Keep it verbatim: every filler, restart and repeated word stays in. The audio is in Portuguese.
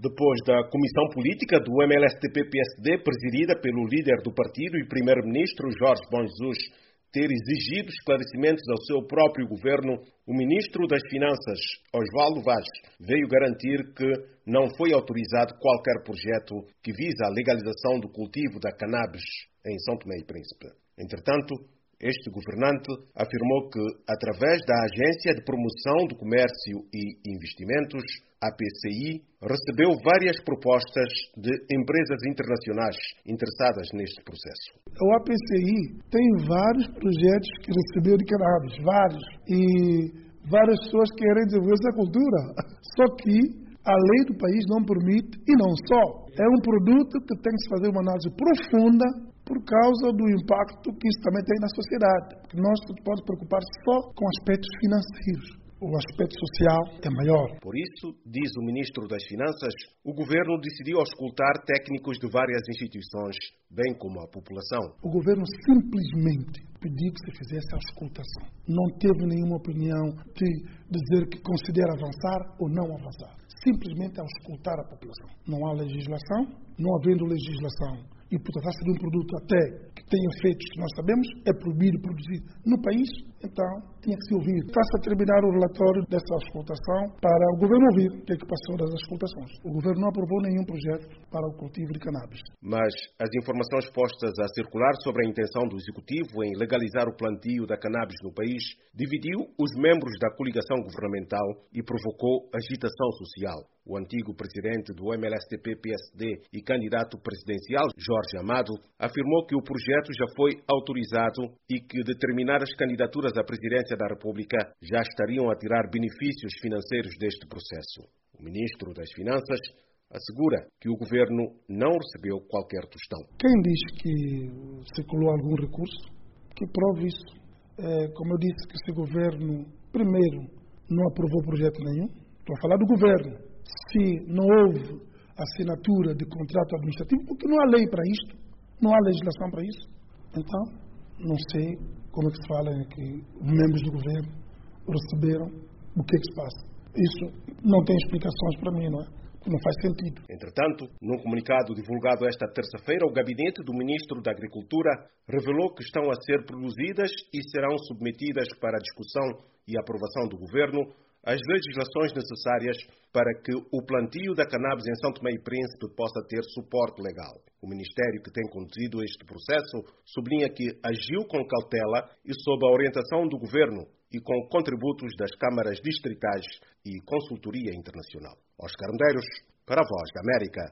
Depois da comissão política do M L S T P-P S D, presidida pelo líder do partido e primeiro-ministro Jorge Bom Jesus, ter exigido esclarecimentos ao seu próprio governo, o ministro das Finanças, Osvaldo Vaz, veio garantir que não foi autorizado qualquer projeto que visa a legalização do cultivo da cannabis em São Tomé e Príncipe. Entretanto, este governante afirmou que, através da Agência de Promoção do Comércio e Investimentos, A P C I, recebeu várias propostas de empresas internacionais interessadas neste processo. O A P C I tem vários projetos que recebeu de cannabis, vários, e várias pessoas querem desenvolver essa cultura. Só que a lei do país não permite, e não só. É um produto que tem que se fazer uma análise profunda por causa do impacto que isso também tem na sociedade. Porque nós não podemos preocupar só com aspectos financeiros. O aspecto social é maior. Por isso, diz o ministro das Finanças, o governo decidiu auscultar técnicos de várias instituições, bem como a população. O governo simplesmente pediu que se fizesse a auscultação. Não teve nenhuma opinião de dizer que considera avançar ou não avançar. Simplesmente auscultar a população. Não há legislação, não havendo legislação e por tratar-se de um produto até que tem efeitos que nós sabemos, é proibido produzir no país, então tinha que se ouvir. Está-se a terminar o relatório dessa auscultação para o governo ouvir o que é que passou das auscultações. O governo não aprovou nenhum projeto para o cultivo de cannabis. Mas as informações postas a circular sobre a intenção do Executivo em legalizar o plantio da cannabis no país dividiu os membros da coligação governamental e provocou agitação social. O antigo presidente do M L S T P-P S D e candidato presidencial, Jorge Amado, afirmou que o projeto já foi autorizado e que determinadas candidaturas à presidência da República já estariam a tirar benefícios financeiros deste processo. O ministro das Finanças assegura que o governo não recebeu qualquer tostão. Quem diz que circulou algum recurso, que prove isso. É, como eu disse, que esse governo, primeiro, não aprovou projeto nenhum. Estou a falar do governo. Se não houve assinatura de contrato administrativo, porque não há lei para isto, não há legislação para isso. Então, não sei como é que se fala que os membros do governo receberam, o que é que se passa. Isso não tem explicações para mim, não é? Não faz sentido. Entretanto, num comunicado divulgado esta terça-feira, o gabinete do Ministro da Agricultura revelou que estão a ser produzidas e serão submetidas para discussão e aprovação do Governo as legislações necessárias para que o plantio da cannabis em São Tomé e Príncipe possa ter suporte legal. O Ministério que tem conduzido este processo sublinha que agiu com cautela e sob a orientação do Governo e com contributos das câmaras distritais e consultoria internacional. Oscar Medeiros, para a Voz da América.